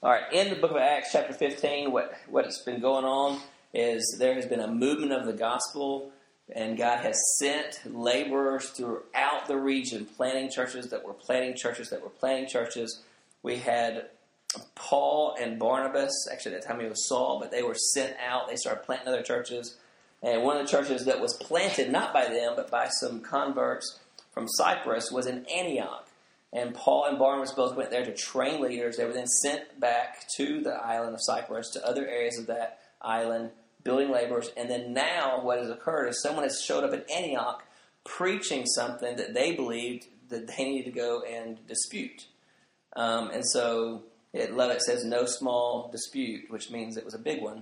All right, in the book of Acts, chapter 15, what's been going on is there has been a movement of the gospel, and God has sent laborers throughout the region, planting churches that were planting churches that were planting churches. We had Paul and Barnabas, actually at that time it was Saul, but they were sent out. They started planting other churches. And one of the churches that was planted, not by them, but by some converts from Cyprus, was in Antioch. And Paul and Barnabas both went there to train leaders. They were then sent back to the island of Cyprus, to other areas of that island, building laborers. And then now what has occurred is someone has showed up in Antioch preaching something that they believed that they needed to go and dispute. And so it says no small dispute, which means it was a big one.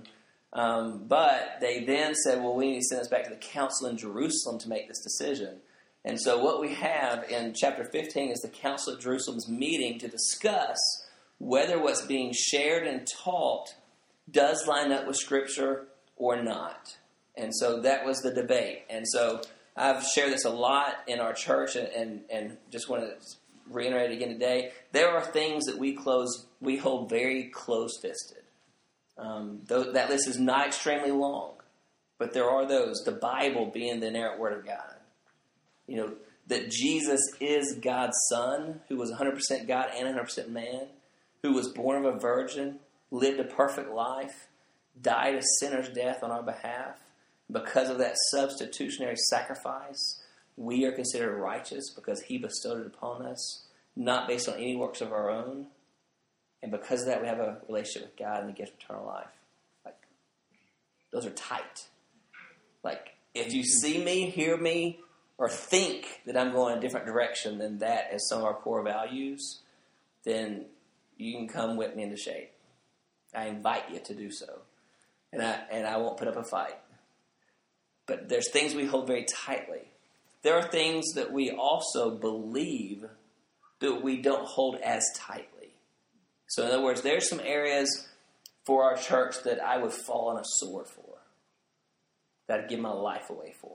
But they then said, well, we need to send this back to the council in Jerusalem to make this decision. And so what we have in chapter 15 is the Council of Jerusalem's meeting to discuss whether what's being shared and taught does line up with Scripture or not. And so that was the debate. And so I've shared this a lot in our church and just want to reiterate it again today. There are things that we hold very close-fisted. That list is not extremely long, but there are those. The Bible being the inerrant Word of God. You know, that Jesus is God's Son, who was 100% God and 100% man, who was born of a virgin, lived a perfect life, died a sinner's death on our behalf. Because of that substitutionary sacrifice, we are considered righteous because he bestowed it upon us, not based on any works of our own. And because of that, we have a relationship with God and the gift of eternal life. Like, those are tight. Like, if you see me, hear me, or think that I'm going a different direction than that as some of our core values, then you can come whip me into shape. I invite you to do so. And I won't put up a fight. But there's things we hold very tightly. There are things that we also believe that we don't hold as tightly. So in other words, there's some areas for our church that I would fall on a sword for. That I'd give my life away for.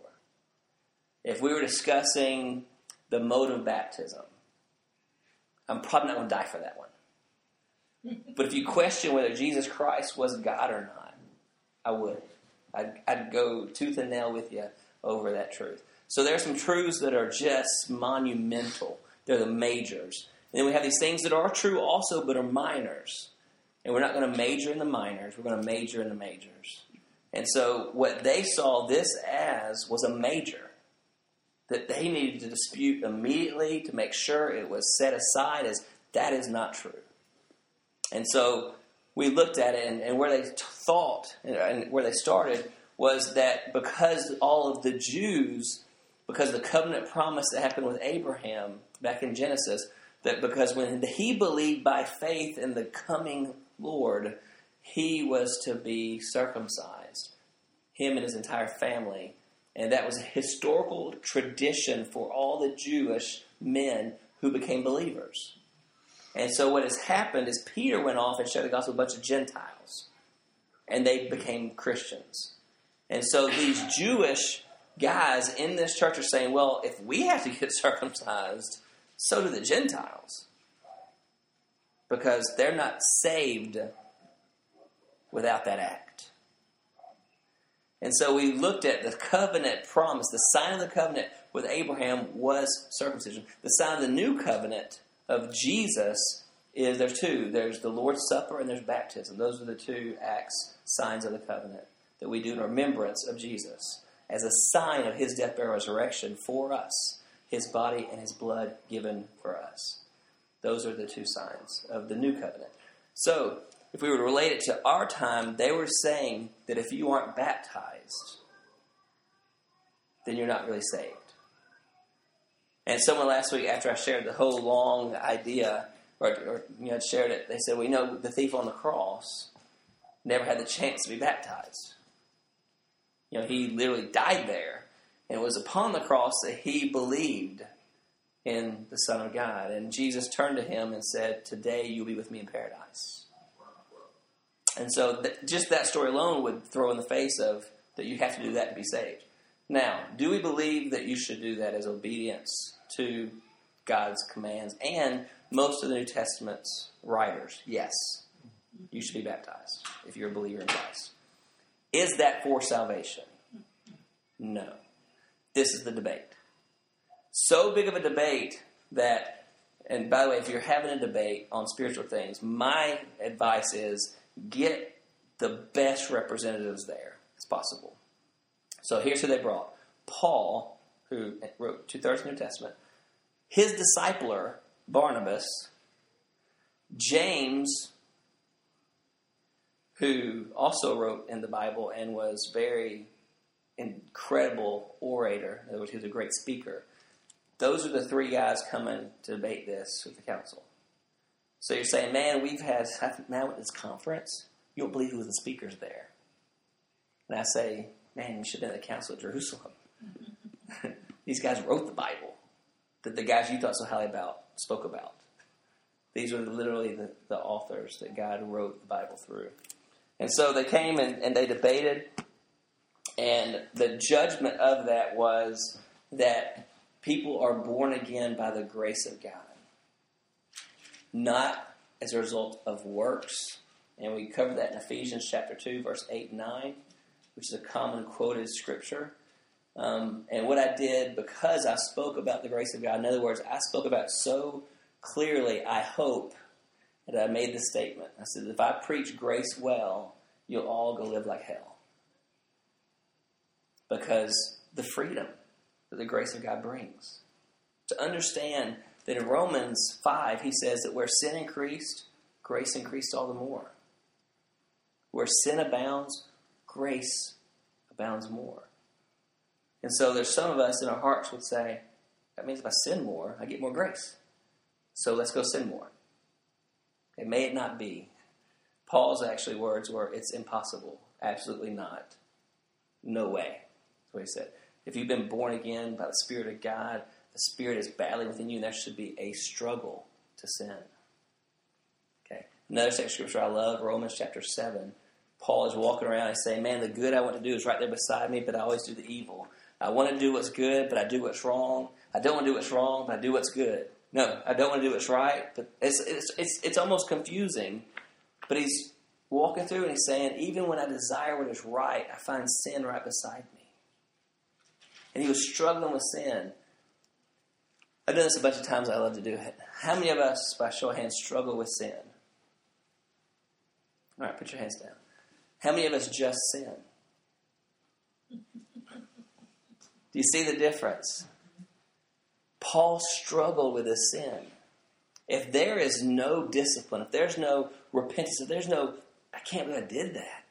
If we were discussing the mode of baptism, I'm probably not going to die for that one. But if you question whether Jesus Christ was God or not, I would. I'd go tooth and nail with you over that truth. So there are some truths that are just monumental. They're the majors. And then we have these things that are true also, but are minors. And we're not going to major in the minors. We're going to major in the majors. And so what they saw this as was a major that they needed to dispute immediately to make sure it was set aside as that is not true. And so we looked at it, and where they thought, and where they started, was that because all of the Jews, because the covenant promise that happened with Abraham back in Genesis, that because when he believed by faith in the coming Lord, he was to be circumcised, him and his entire family. And that was a historical tradition for all the Jewish men who became believers. And so what has happened is Peter went off and shared the gospel with a bunch of Gentiles. And they became Christians. And so these Jewish guys in this church are saying, well, if we have to get circumcised, so do the Gentiles. Because they're not saved without that act. And so we looked at the covenant promise. The sign of the covenant with Abraham was circumcision. The sign of the new covenant of Jesus is, there's two. There's the Lord's Supper and there's baptism. Those are the two acts, signs of the covenant that we do in remembrance of Jesus as a sign of his death, burial, resurrection for us, his body and his blood given for us. Those are the two signs of the new covenant. So if we were to relate it to our time, they were saying that if you aren't baptized, then you're not really saved. And someone last week, after I shared the whole long idea, or shared it, they said, we know the thief on the cross never had the chance to be baptized. You know, he literally died there. And it was upon the cross that he believed in the Son of God. And Jesus turned to him and said, today you'll be with me in paradise. And so just that story alone would throw in the face of that you have to do that to be saved. Now, do we believe that you should do that as obedience to God's commands and most of the New Testament's writers? Yes. you should be baptized if you're a believer in Christ. Is that for salvation? No. This is the debate. So big of a debate that, and by the way, if you're having a debate on spiritual things, my advice is get the best representatives there as possible. So here's who they brought. Paul, who wrote 2/3 of the New Testament, his discipler, Barnabas, James, who also wrote in the Bible and was very incredible orator. In other words, he was a great speaker. Those are the three guys coming to debate this with the council. So you're saying, man, now at this conference, you don't believe who the speaker's there. And I say, man, you should have been at the council at Jerusalem. These guys wrote the Bible that the guys you thought so highly about spoke about. These are literally the authors that God wrote the Bible through. And so they came and they debated, and the judgment of that was that people are born again by the grace of God, not as a result of works. And we covered that in Ephesians chapter 2, verse 8 and 9, which is a common quoted scripture. And what I did, because I spoke about the grace of God, in other words, I spoke about it so clearly, I hope, that I made this statement. I said, if I preach grace well, you'll all go live like hell. Because the freedom that the grace of God brings. To understand that in Romans 5, he says that where sin increased, grace increased all the more. Where sin abounds, grace abounds more. And so there's some of us in our hearts would say, that means if I sin more, I get more grace. So let's go sin more. Okay, may it not be. Paul's actually words were, it's impossible. Absolutely not. No way. That's what he said. If you've been born again by the Spirit of God, the Spirit is battling within you, and there should be a struggle to sin. Okay. Another section of scripture I love, Romans chapter 7. Paul is walking around and saying, man, the good I want to do is right there beside me, but I always do the evil. I want to do what's good, but I do what's wrong. I don't want to do what's wrong, but I do what's good. No, I don't want to do what's right, but it's almost confusing. But he's walking through and he's saying, even when I desire what is right, I find sin right beside me. And he was struggling with sin. I've done this a bunch of times. I love to do it. How many of us, by show of hands, struggle with sin? All right, put your hands down. How many of us just sin? Do you see the difference? Paul struggled with his sin. If there is no discipline, if there's no repentance, if there's no, I can't believe I did that,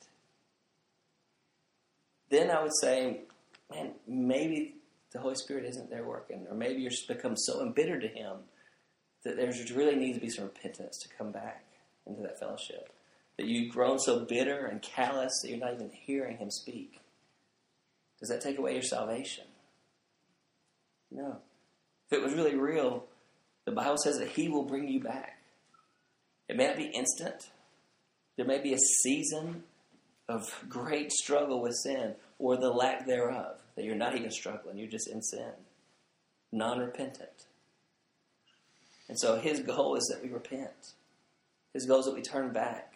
then I would say, man, maybe the Holy Spirit isn't there working, or maybe you're just become so embittered to him that there's really needs to be some repentance to come back into that fellowship. That you've grown so bitter and callous that you're not even hearing him speak. Does that take away your salvation? No. If it was really real, the Bible says that he will bring you back. It may not be instant. There may be a season of great struggle with sin, or the lack thereof, that you're not even struggling, you're just in sin, non-repentant. And so his goal is that we repent. His goal is that we turn back.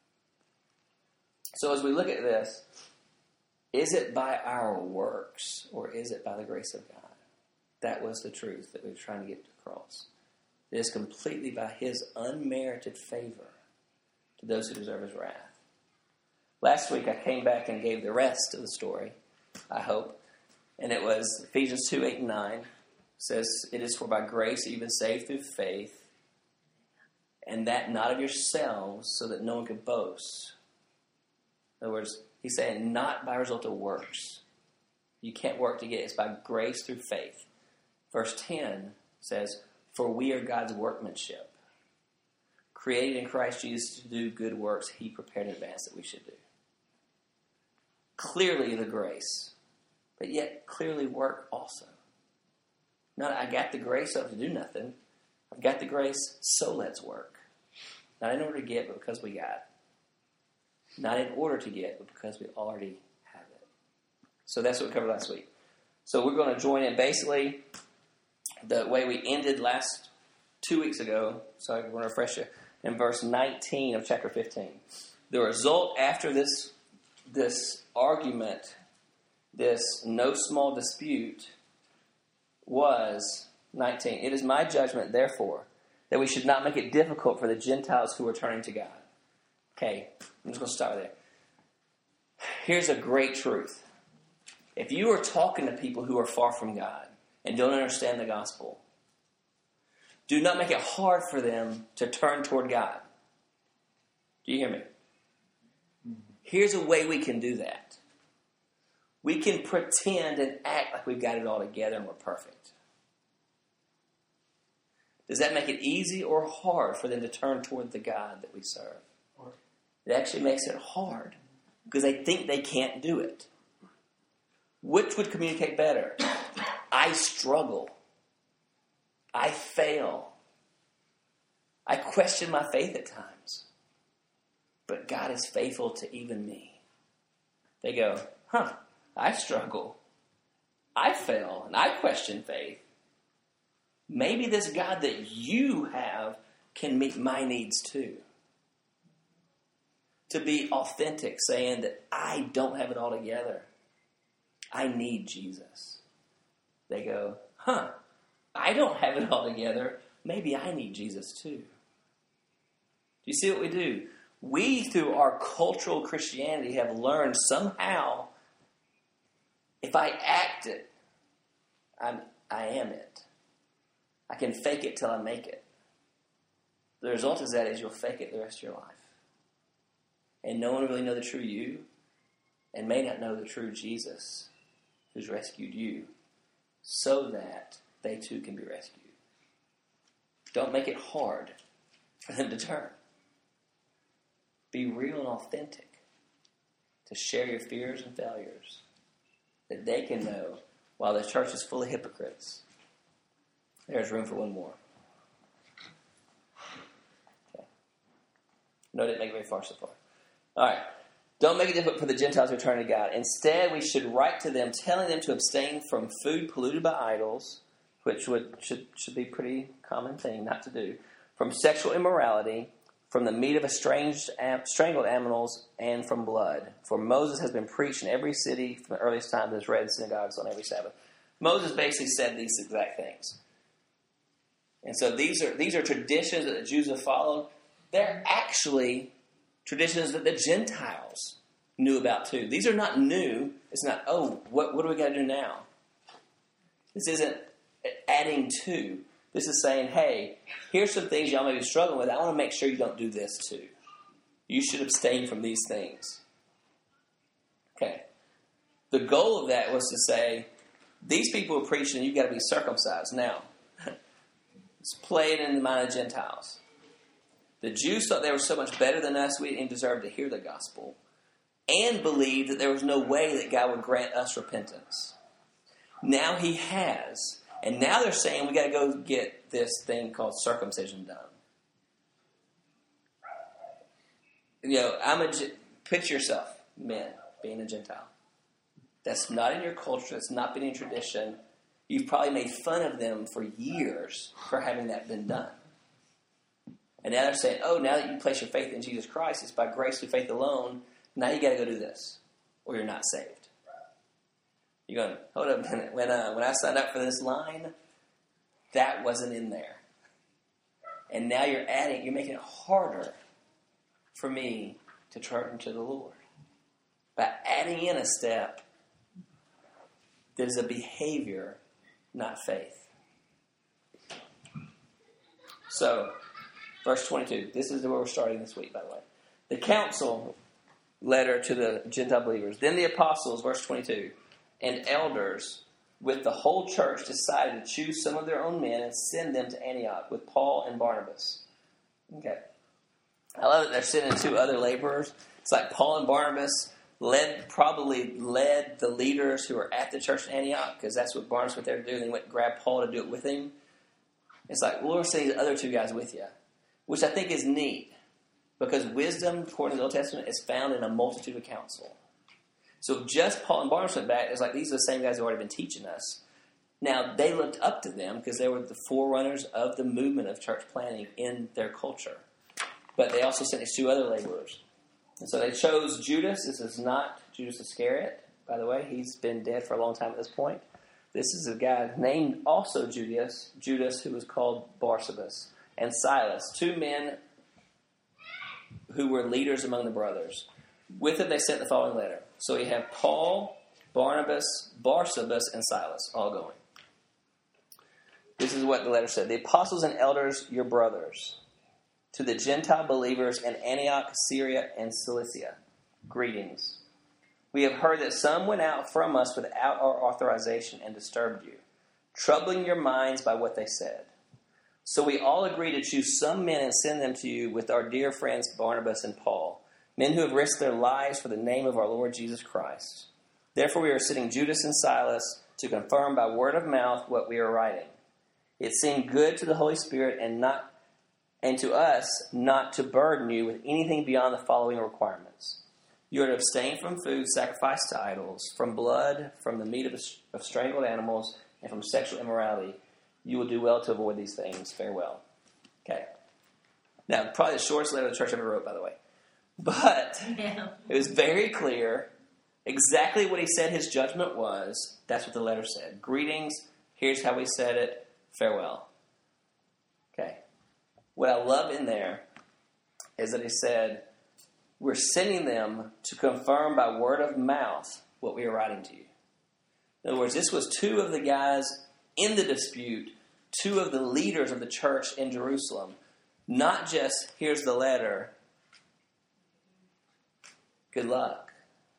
So as we look at this, is it by our works, or is it by the grace of God? That was the truth that we were trying to get across. It is completely by his unmerited favor to those who deserve his wrath. Last week I came back and gave the rest of the story, I hope. And it was Ephesians 2, 8 and 9. It says, it is for by grace that you've been saved through faith, and that not of yourselves, so that no one could boast. In other words, he's saying not by result of works. You can't work to get it. It's by grace through faith. Verse 10 says, for we are God's workmanship, created in Christ Jesus to do good works he prepared in advance that we should do. Clearly the grace, but yet clearly work also. Not I got the grace so to do nothing. I've got the grace, so let's work. Not in order to get, but because we got. Not in order to get, but because we already have it. So that's what we covered last week. So we're going to join in basically the way we ended last 2 weeks ago. So I want to refresh you. in verse 19 of chapter 15. The result after this argument, this no small dispute, was 19. It is my judgment, therefore, that we should not make it difficult for the Gentiles who are turning to God. Okay, I'm just going to stop there. Here's a great truth. If you are talking to people who are far from God and don't understand the gospel, do not make it hard for them to turn toward God. Do you hear me? Here's a way we can do that. We can pretend and act like we've got it all together and we're perfect. Does that make it easy or hard for them to turn toward the God that we serve? It actually makes it hard because they think they can't do it. Which would communicate better? I struggle. I fail. I question my faith at times. But God is faithful to even me. They go, I struggle. I fail. And I question faith. Maybe this God that you have can meet my needs too. To be authentic, saying that I don't have it all together. I need Jesus. They go, I don't have it all together. Maybe I need Jesus too. Do you see what we do? We, through our cultural Christianity, have learned somehow, if I act it, I am it. I can fake it till I make it. The result is that is you'll fake it the rest of your life. And no one will really know the true you and may not know the true Jesus who's rescued you so that they too can be rescued. Don't make it hard for them to turn. Be real and authentic to share your fears and failures that they can know while the church is full of hypocrites. There's room for one more. Okay. No, I didn't make it very far so far. All right. Don't make it difficult for the Gentiles to return to God. Instead, we should write to them telling them to abstain from food polluted by idols, which should be a pretty common thing not to do, from sexual immorality, from the meat of strangled animals, and from blood. For Moses has been preached in every city from the earliest time that has read in synagogues on every Sabbath. Moses basically said these exact things. And so these are traditions that the Jews have followed. They're actually traditions that the Gentiles knew about too. These are not new. It's not, what do we got to do now? This isn't adding to. This is saying, hey, here's some things y'all may be struggling with. I want to make sure you don't do this too. You should abstain from these things. Okay. The goal of that was to say, these people are preaching you've got to be circumcised. Now, let's play it in the mind of Gentiles. The Jews thought they were so much better than us, we didn't deserve to hear the gospel, and believed that there was no way that God would grant us repentance. Now he has. And now they're saying we got to go get this thing called circumcision done. Picture yourself, men, being a Gentile. That's not in your culture. That's not been in tradition. You've probably made fun of them for years for having that been done. And now they're saying, now that you place your faith in Jesus Christ, it's by grace through faith alone. Now you got to go do this, or you're not saved. You're going, hold up a minute. When I signed up for this line, that wasn't in there. And now you're making it harder for me to turn to the Lord. By adding in a step that is a behavior, not faith. So, verse 22. This is where we're starting this week, by the way. The council letter to the Gentile believers. Then the apostles, verse 22, and elders with the whole church decided to choose some of their own men and send them to Antioch with Paul and Barnabas. Okay. I love that they're sending two other laborers. It's like Paul and Barnabas probably led the leaders who were at the church in Antioch, because that's what Barnabas went there to do, and he went and grabbed Paul to do it with him. It's like, well, we're sending the other two guys with you, which I think is neat, because wisdom, according to the Old Testament, is found in a multitude of counsel. So just Paul and Barnabas went back. It's like, these are the same guys who have already been teaching us. Now, they looked up to them because they were the forerunners of the movement of church planting in their culture. but they also sent these 2 other laborers. And so they chose Judas. This is not Judas Iscariot, by the way. He's been dead for a long time at this point. This is a guy named also Judas, who was called Barsabas, and Silas, 2 men who were leaders among the brothers. With them they sent the following letter. So we have Paul, Barnabas, Barsabas, and Silas all going. This is what the letter said. The apostles and elders, your brothers, to the Gentile believers in Antioch, Syria, and Cilicia, greetings. We have heard that some went out from us without our authorization and disturbed you, troubling your minds by what they said. So we all agreed to choose some men and send them to you with our dear friends Barnabas and Paul, men who have risked their lives for the name of our Lord Jesus Christ. Therefore we are sending Judas and Silas to confirm by word of mouth what we are writing. It seemed good to the Holy Spirit and to us not to burden you with anything beyond the following requirements. You are to abstain from food sacrificed to idols, from blood, from the meat of strangled animals, and from sexual immorality. You will do well to avoid these things. Farewell. Okay. Now, probably the shortest letter the church ever wrote, by the way. But It was very clear exactly what he said his judgment was. That's what the letter said. Greetings. Here's how we said it. Farewell. Okay. What I love in there is that he said, we're sending them to confirm by word of mouth what we are writing to you. In other words, this was 2 of the guys in the dispute, 2 of the leaders of the church in Jerusalem. Not just, here's the letter, good luck.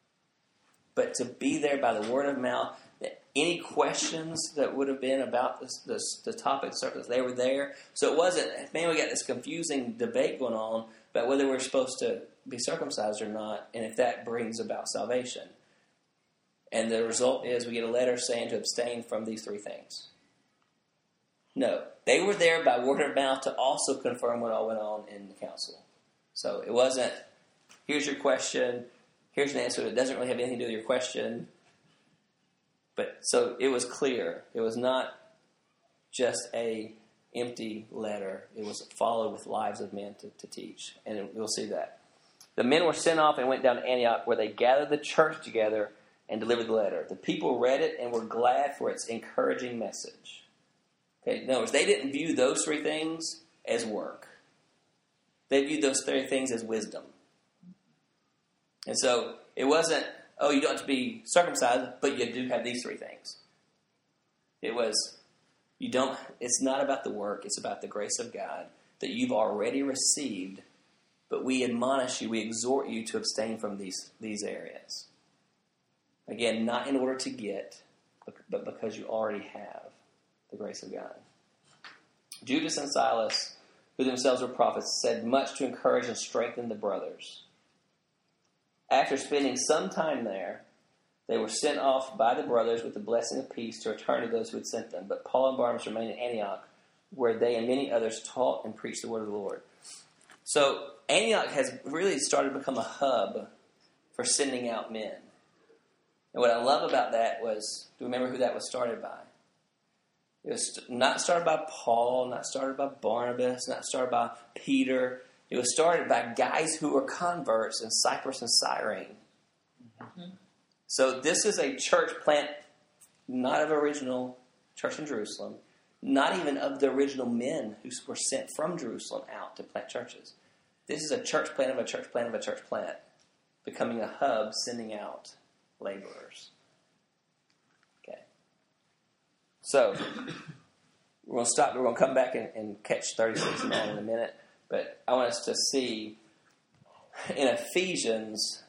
But to be there by the word of mouth, any questions that would have been about the topic surface, they were there. So it wasn't, man, we got this confusing debate going on about whether we're supposed to be circumcised or not, and if that brings about salvation. And the result is we get a letter saying to abstain from these 3 things. No, they were there by word of mouth to also confirm what all went on in the council. So it wasn't, here's your question, here's an answer that doesn't really have anything to do with your question. But so it was clear. It was not just a empty letter. It was followed with lives of men to teach. And we'll see that. The men were sent off and went down to Antioch, where they gathered the church together and delivered the letter. The people read it and were glad for its encouraging message. Okay, in other words, they didn't view those 3 things as work. They viewed those 3 things as wisdom. And so it wasn't, oh, you don't have to be circumcised, but you do have these 3 things. It was, it's not about the work, it's about the grace of God that you've already received, but we admonish you, we exhort you to abstain from these areas. Again, not in order to get, but because you already have the grace of God. Judas and Silas, who themselves were prophets, said much to encourage and strengthen the brothers. After spending some time there, they were sent off by the brothers with the blessing of peace to return to those who had sent them. But Paul and Barnabas remained in Antioch, where they and many others taught and preached the word of the Lord. So Antioch has really started to become a hub for sending out men. And what I love about that was, do you remember who that was started by? It was not started by Paul, not started by Barnabas, not started by Peter. It was started by guys who were converts in Cyprus and Cyrene. Mm-hmm. So this is a church plant, not of original church in Jerusalem, not even of the original men who were sent from Jerusalem out to plant churches. This is a church plant of a church plant of a church plant, becoming a hub, sending out laborers. Okay. So we're going to stop. We're going to come back and catch 36 and on in a minute. But I want us to see in Ephesians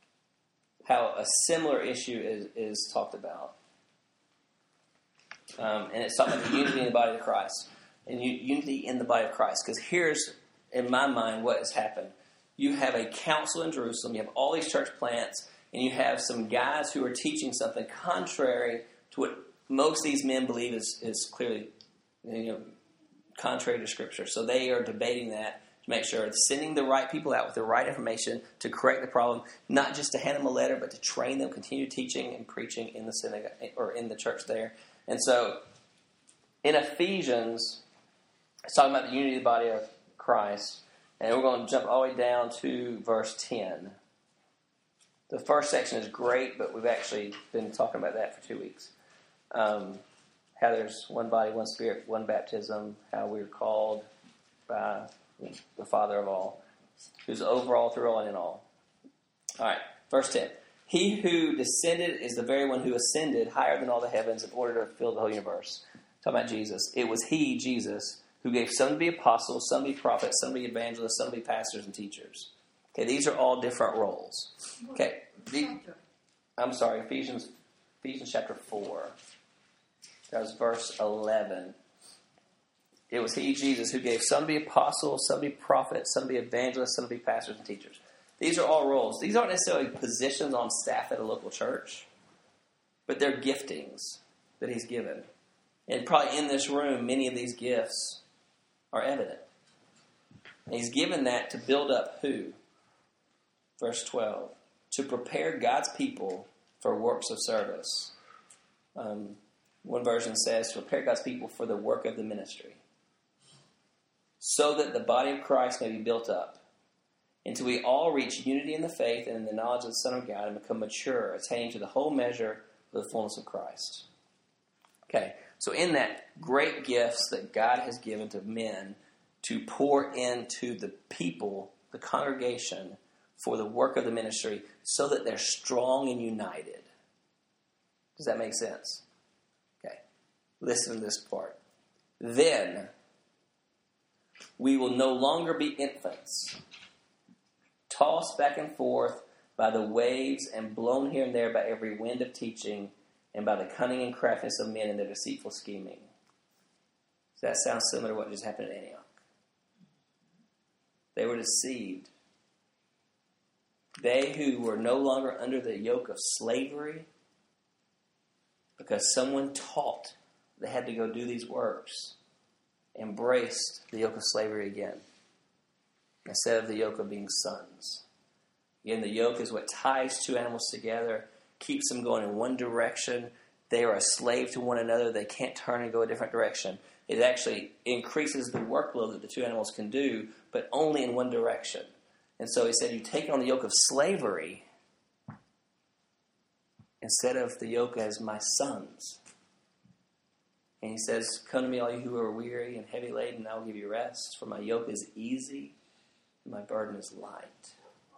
how a similar issue is talked about. And it's talking about the unity in the body of Christ. And unity in the body of Christ. Because here's, in my mind, what has happened. You have a council in Jerusalem. You have all these church plants. And you have some guys who are teaching something contrary to what most of these men believe is clearly, contrary to Scripture. So they are debating that to make sure it's sending the right people out with the right information to correct the problem, not just to hand them a letter, but to train them, continue teaching and preaching in the synagogue or in the church there. And so in Ephesians, it's talking about the unity of the body of Christ. And we're going to jump all the way down to verse 10. The first section is great, but we've actually been talking about that for 2 weeks. How there's one body, one spirit, one baptism, how we're called by the Father of all, who's over all, through all, and in all. All right, verse 10. He who descended is the very one who ascended higher than all the heavens in order to fill the whole universe. Talking about Jesus. It was he, Jesus, who gave some to be apostles, some to be prophets, some to be evangelists, some to be pastors and teachers. Okay, these are all different roles. Okay, I'm sorry, Ephesians chapter 4. That was verse 11. It was he, Jesus, who gave some to be apostles, some to be prophets, some to be evangelists, some to be pastors and teachers. These are all roles. These aren't necessarily positions on staff at a local church, but they're giftings that he's given. And probably in this room, many of these gifts are evident. And he's given that to build up who? Verse 12. To prepare God's people for works of service. One version says to prepare God's people for the work of the ministry. So that the body of Christ may be built up, until we all reach unity in the faith and in the knowledge of the Son of God and become mature, attaining to the whole measure of the fullness of Christ. Okay, so in that, great gifts that God has given to men to pour into the people, the congregation, for the work of the ministry, so that they're strong and united. Does that make sense? Okay, listen to this part. Then we will no longer be infants, tossed back and forth by the waves and blown here and there by every wind of teaching and by the cunning and craftiness of men in their deceitful scheming. Does that sound similar to what just happened at Antioch? They were deceived. They who were no longer under the yoke of slavery because someone taught they had to go do these works, embraced the yoke of slavery again, instead of the yoke of being sons. Again, the yoke is what ties two animals together, keeps them going in one direction. They are a slave to one another. They can't turn and go a different direction. It actually increases the workload that the two animals can do, but only in one direction. And so he said, you take on the yoke of slavery instead of the yoke as my sons. And he says, come to me, all you who are weary and heavy laden, and I will give you rest. For my yoke is easy and my burden is light.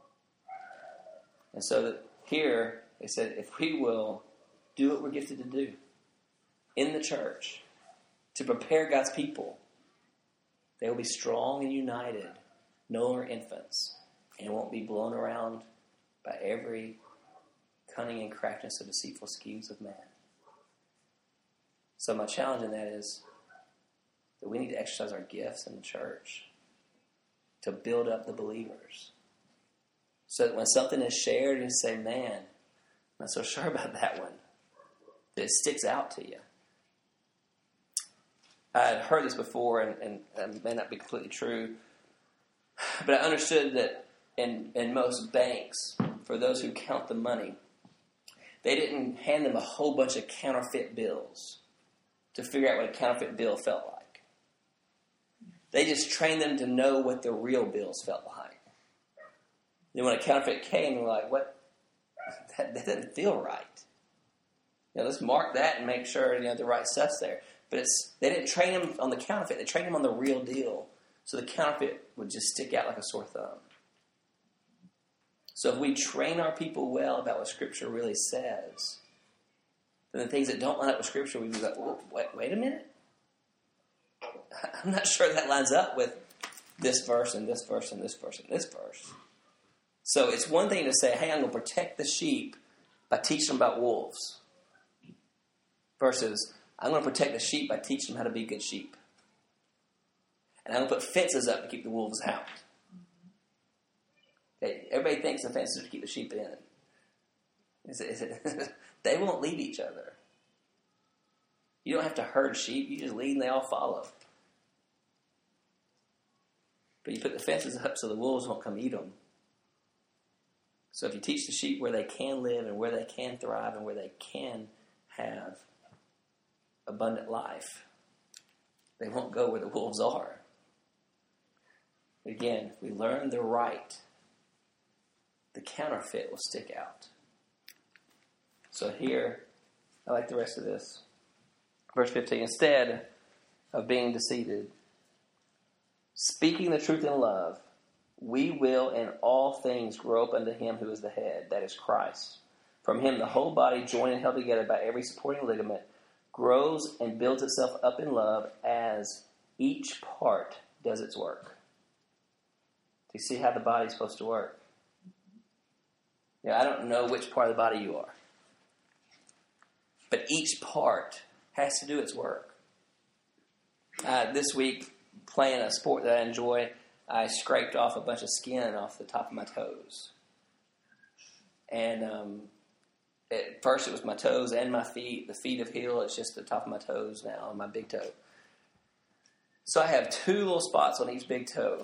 And so that here, they said, if we will do what we're gifted to do in the church to prepare God's people, they will be strong and united, no longer infants, and won't be blown around by every cunning and craftiness of deceitful schemes of man. So my challenge in that is that we need to exercise our gifts in the church to build up the believers. So that when something is shared, you say, man, I'm not so sure about that one. That it sticks out to you. I'd heard this before, and it may not be completely true, but I understood that in most banks, for those who count the money, they didn't hand them a whole bunch of counterfeit bills to figure out what a counterfeit bill felt like. They just trained them to know what the real bills felt like. Then when a counterfeit came, they were like, what? That doesn't feel right. Let's mark that and make sure the right stuff's there. But they didn't train them on the counterfeit. They trained them on the real deal. So the counterfeit would just stick out like a sore thumb. So if we train our people well about what Scripture really says, then the things that don't line up with Scripture, we'd be like, wait a minute. I'm not sure that lines up with this verse and this verse and this verse and this verse. So it's one thing to say, hey, I'm going to protect the sheep by teaching them about wolves. Versus, I'm going to protect the sheep by teaching them how to be good sheep. And I'm going to put fences up to keep the wolves out. Everybody thinks the fences are to keep the sheep in. They won't lead each other. You don't have to herd sheep. You just lead and they all follow. But you put the fences up so the wolves won't come eat them. So if you teach the sheep where they can live and where they can thrive and where they can have abundant life, they won't go where the wolves are. Again, if we learn the right, the counterfeit will stick out. So here, I like the rest of this. Verse 15, instead of being deceived, speaking the truth in love, we will in all things grow up unto him who is the head, that is Christ. From him the whole body, joined and held together by every supporting ligament, grows and builds itself up in love as each part does its work. Do you see how the body's supposed to work? I don't know which part of the body you are. But each part has to do its work. This week, playing a sport that I enjoy, I scraped off a bunch of skin off the top of my toes. And at first it was my toes and my feet. The feet have healed. It's just the top of my toes now and my big toe. So I have 2 little spots on each big toe.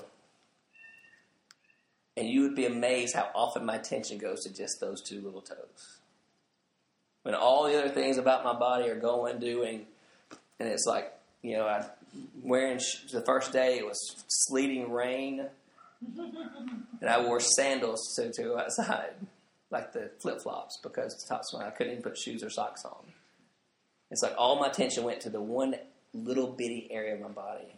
And you would be amazed how often my attention goes to just those 2 little toes. When all the other things about my body are doing, and it's like, I'm wearing, the first day it was sleeting rain, and I wore sandals to go outside, like the flip-flops, because the top smile, I couldn't even put shoes or socks on. It's like all my attention went to the one little bitty area of my body.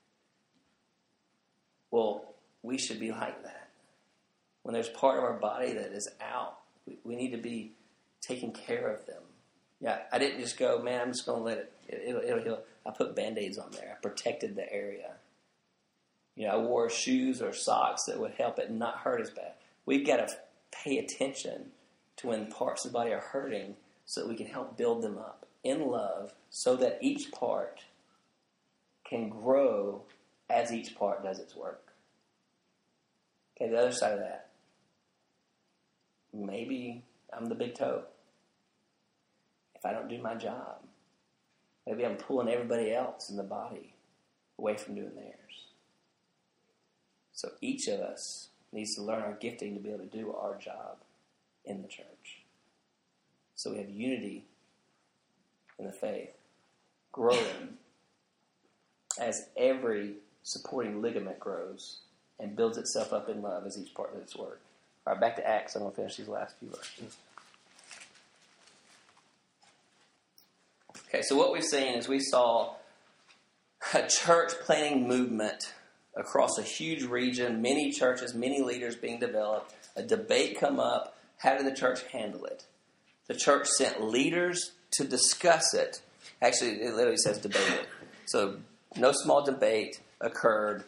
Well, we should be like that. When there's part of our body that is out, we need to be taking care of them. I didn't just go, man, I'm just going to let it'll heal. I put Band-Aids on there. I protected the area. I wore shoes or socks that would help it not hurt as bad. We've got to pay attention to when parts of the body are hurting so that we can help build them up in love so that each part can grow as each part does its work. Okay, the other side of that. Maybe I'm the big toe. If I don't do my job, maybe I'm pulling everybody else in the body away from doing theirs. So each of us needs to learn our gifting to be able to do our job in the church. So we have unity in the faith, growing as every supporting ligament grows and builds itself up in love as each part of its work. All right, back to Acts. I'm going to finish these last few verses. Okay, so what we've seen is we saw a church planting movement across a huge region, many churches, many leaders being developed, a debate come up. How did the church handle it? The church sent leaders to discuss it. Actually, it literally says debate it. So no small debate occurred.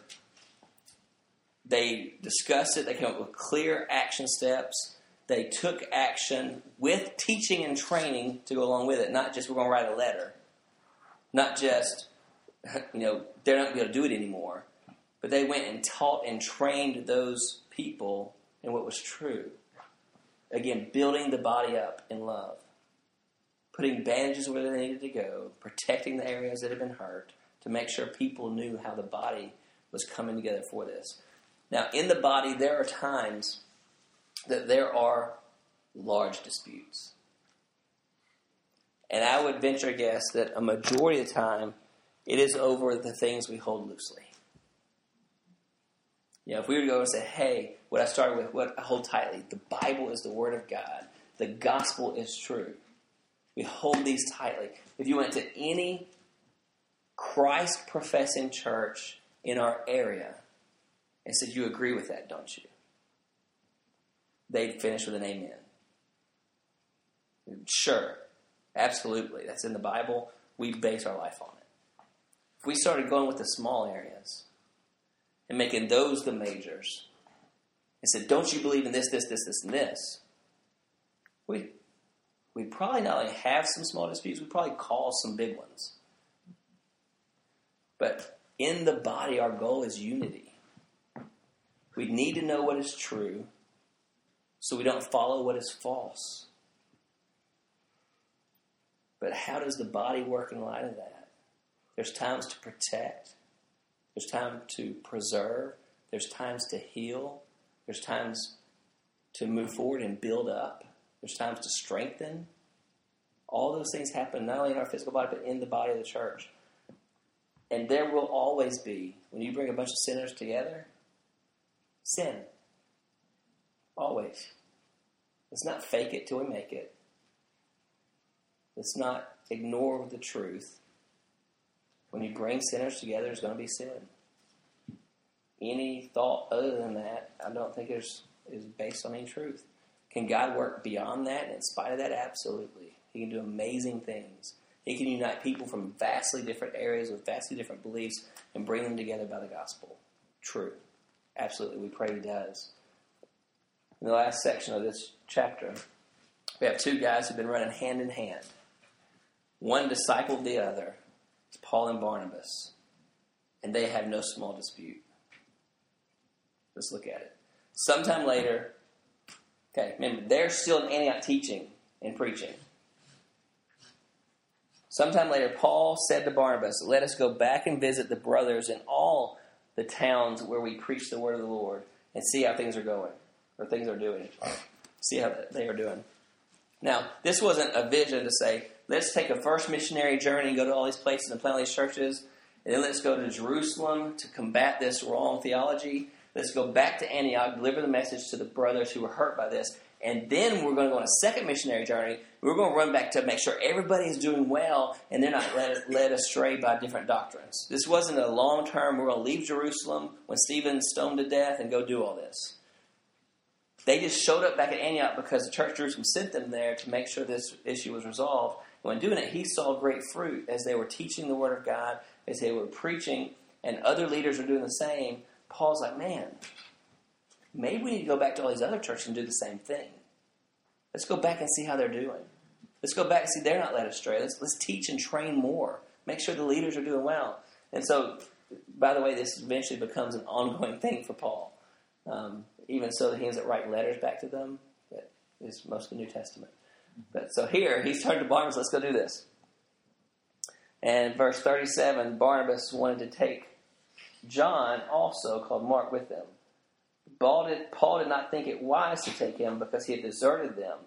They discussed it. They came up with clear action steps. They took action with teaching and training to go along with it. Not just we're going to write a letter. Not just, they're not going to be able to do it anymore. But they went and taught and trained those people in what was true. Again, building the body up in love. Putting bandages where they needed to go. Protecting the areas that had been hurt. To make sure people knew how the body was coming together for this. Now, in the body, there are times that there are large disputes. And I would venture a guess that a majority of the time, it is over the things we hold loosely. If we were to go and say, hey, what I started with, what I hold tightly, the Bible is the Word of God. The gospel is true. We hold these tightly. If you went to any Christ-professing church in our area and said, you agree with that, don't you? They'd finish with an amen. Sure. Absolutely. That's in the Bible. We base our life on it. If we started going with the small areas and making those the majors and said, don't you believe in this, this, this, this, and this, we'd probably not only have some small disputes, we'd probably cause some big ones. But in the body, our goal is unity. We need to know what is true so we don't follow what is false. But how does the body work in light of that? There's times to protect. There's time to preserve. There's times to heal. There's times to move forward and build up. There's times to strengthen. All those things happen not only in our physical body, but in the body of the church. And there will always be, when you bring a bunch of sinners together, Sin. Always. Let's not fake it till we make it. Let's not ignore the truth. When you bring sinners together, there's going to be sin. Any thought other than that, I don't think is based on any truth. Can God work beyond that and in spite of that? Absolutely. He can do amazing things. He can unite people from vastly different areas with vastly different beliefs and bring them together by the gospel. True. Absolutely. We pray he does. In the last section of this chapter, we have two guys who've been running hand in hand. One discipled the other. It's Paul and Barnabas. And they have no small dispute. Let's look at it. Sometime later, okay, remember, they're still in Antioch teaching and preaching. Sometime later, Paul said to Barnabas, "Let us go back and visit the brothers in all the towns where we preach the word of the Lord and see how things are going, or things are doing. See how they are doing." Now, this wasn't a vision to say, let's take a first missionary journey and go to all these places and plant all these churches, and then let's go to Jerusalem to combat this wrong theology. Let's go back to Antioch, deliver the message to the brothers who were hurt by this, and then we're going to go on a second missionary journey. We're going to run back to make sure everybody is doing well and they're not led astray by different doctrines. This wasn't a long-term, we're going to leave Jerusalem when Stephen's stoned to death and go do all this. They just showed up back at Antioch because the church Jerusalem sent them there to make sure this issue was resolved. When doing it, he saw great fruit as they were teaching the Word of God, as they were preaching, and other leaders were doing the same. Paul's like, man, maybe we need to go back to all these other churches and do the same thing. Let's go back and see how they're doing. Let's go back and see they're not led astray. Let's teach and train more. Make sure the leaders are doing well. And so, by the way, this eventually becomes an ongoing thing for Paul. Even so that he ends up writing letters back to them. That is most of the New Testament. But so here, he's turned to Barnabas, let's go do this. And verse 37, Barnabas wanted to take John also, called Mark, with them. Paul did not think it wise to take him because he had deserted them.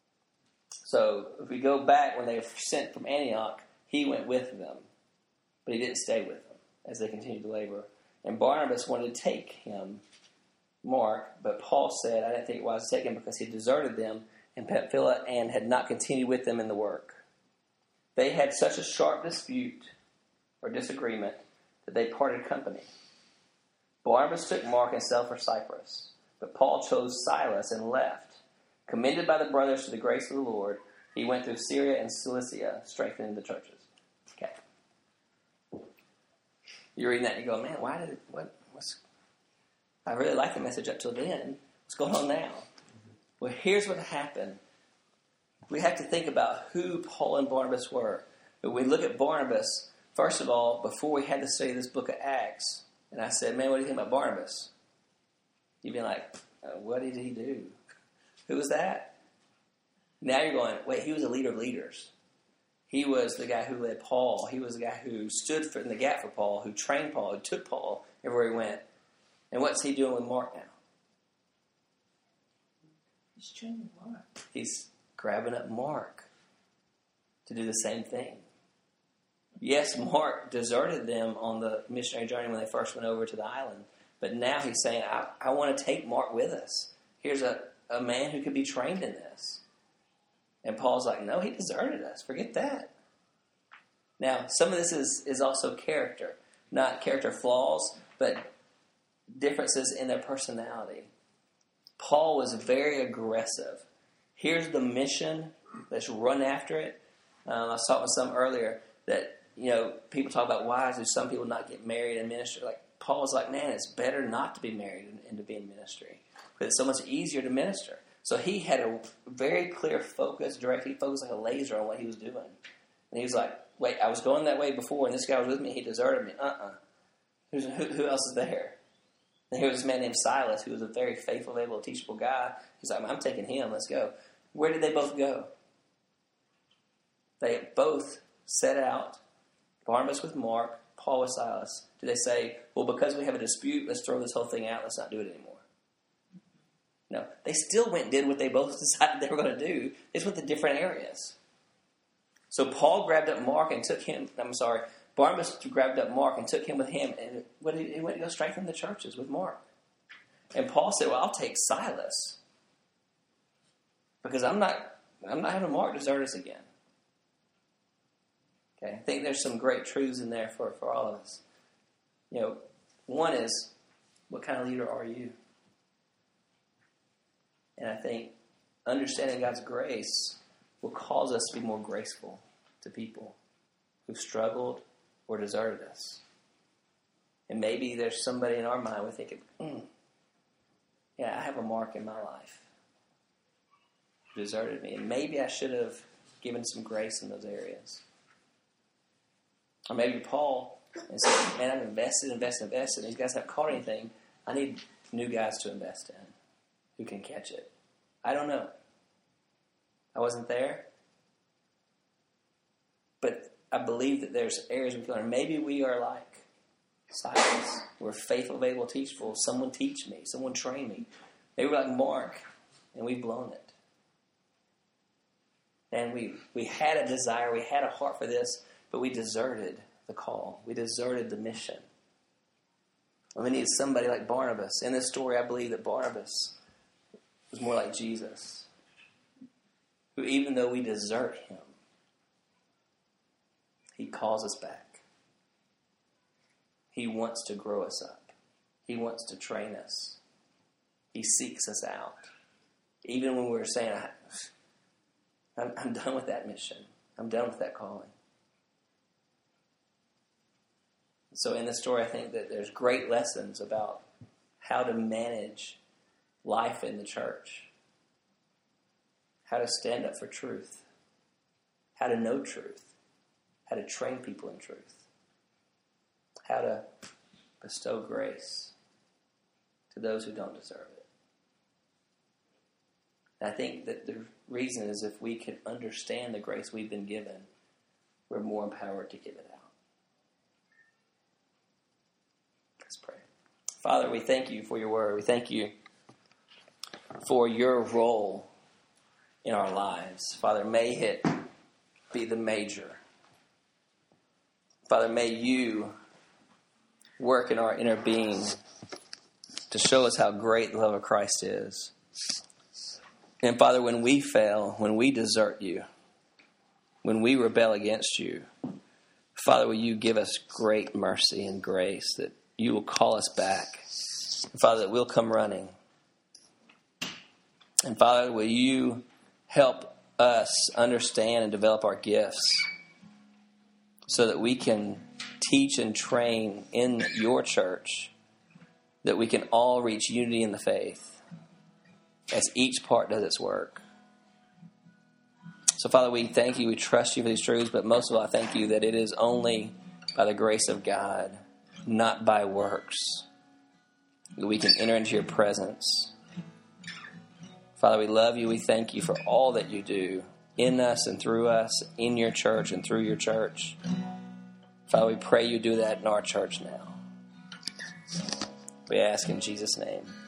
So if we go back when they were sent from Antioch, he went with them. But he didn't stay with them as they continued to labor. And Barnabas wanted to take him, Mark, but Paul said, I didn't think it wise to take him because he deserted them in Pamphylia and had not continued with them in the work. They had such a sharp dispute or disagreement that they parted company. Barnabas took Mark and sailed for Cyprus, but Paul chose Silas and left. Commended by the brothers to the grace of the Lord, he went through Syria and Cilicia, strengthening the churches. Okay. You're reading that and you go, man, I really liked the message up till then. What's going on now? Well, here's what happened. We have to think about who Paul and Barnabas were. When we look at Barnabas, first of all, before we had to study this book of Acts, and I said, man, what do you think about Barnabas? You'd be like, what did he do? Who was that? Now you're going, wait, he was a leader of leaders. He was the guy who led Paul. He was the guy who stood in the gap for Paul, who trained Paul, who took Paul everywhere he went. And what's he doing with Mark now? He's training Mark. He's grabbing up Mark to do the same thing. Yes, Mark deserted them on the missionary journey when they first went over to the island. But now he's saying, I want to take Mark with us. Here's a man who could be trained in this. And Paul's like, no, he deserted us. Forget that. Now, some of this is also character. Not character flaws, but differences in their personality. Paul was very aggressive. Here's the mission. Let's run after it. I was talking with some earlier that, people talk about why do some people not get married in ministry. Like Paul was like, man, it's better not to be married and to be in ministry. But it's so much easier to minister. So he had a very clear focus, direct. He focused like a laser on what he was doing. And he was like, wait, I was going that way before, and this guy was with me. He deserted me. Who else is there? And here was this man named Silas, who was a very faithful, able, teachable guy. He's like, I'm taking him. Let's go. Where did they both go? They both set out, Barnabas with Mark, Paul with Silas. Did they say, well, because we have a dispute, let's throw this whole thing out, let's not do it anymore? No. They still went and did what they both decided they were going to do. They just went to different areas. So Paul grabbed up Mark and took him, Barnabas grabbed up Mark and took him with him, and he went to go strengthen the churches with Mark. And Paul said, well, I'll take Silas because I'm not having Mark desert us again. Okay, I think there's some great truths in there for all of us. One is, what kind of leader are you? And I think understanding God's grace will cause us to be more graceful to people who've struggled or deserted us. And maybe there's somebody in our mind we're thinking, yeah, I have a Mark in my life who deserted me. And maybe I should have given some grace in those areas. Or maybe Paul and said, man, I've invested. These guys haven't caught anything. I need new guys to invest in who can catch it. I don't know. I wasn't there. But I believe that there's areas we can learn. Maybe we are like Silas. We're faithful, able, teachable. Someone teach me. Someone train me. Maybe we're like Mark, and we've blown it. And we had a desire, we had a heart for this, but we deserted the call. We deserted the mission. And we need somebody like Barnabas. In this story, I believe that Barnabas was more like Jesus, who even though we desert him, he calls us back. He wants to grow us up. He wants to train us. He seeks us out. Even when we're saying, I'm done with that mission. I'm done with that calling. So in this story, I think that there's great lessons about how to manage life in the church, how to stand up for truth, how to know truth, how to train people in truth, how to bestow grace to those who don't deserve it. And I think that the reason is if we can understand the grace we've been given, we're more empowered to give it out. Let's pray. Father, we thank you for your word. We thank you for your role in our lives. Father, may it be the major. Father, may you work in our inner being to show us how great the love of Christ is. And Father, when we fail, when we desert you, when we rebel against you, Father, will you give us great mercy and grace that you will call us back. And Father, that we'll come running. And Father, will you help us understand and develop our gifts so that we can teach and train in your church, that we can all reach unity in the faith as each part does its work. So, Father, we thank you, we trust you for these truths, but most of all, I thank you that it is only by the grace of God, not by works, that we can enter into your presence. Father, we love you. We thank you for all that you do in us and through us, in your church and through your church. Father, we pray you do that in our church now. We ask in Jesus' name.